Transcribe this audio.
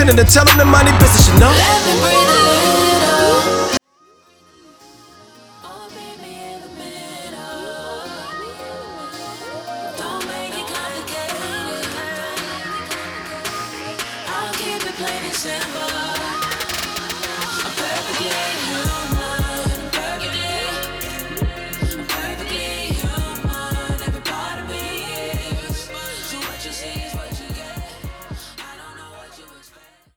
And to tell them the money business, you know. Let me breathe a little. Oh, baby, in the middle. Don't make it complicated. I'll keep it plain and simple.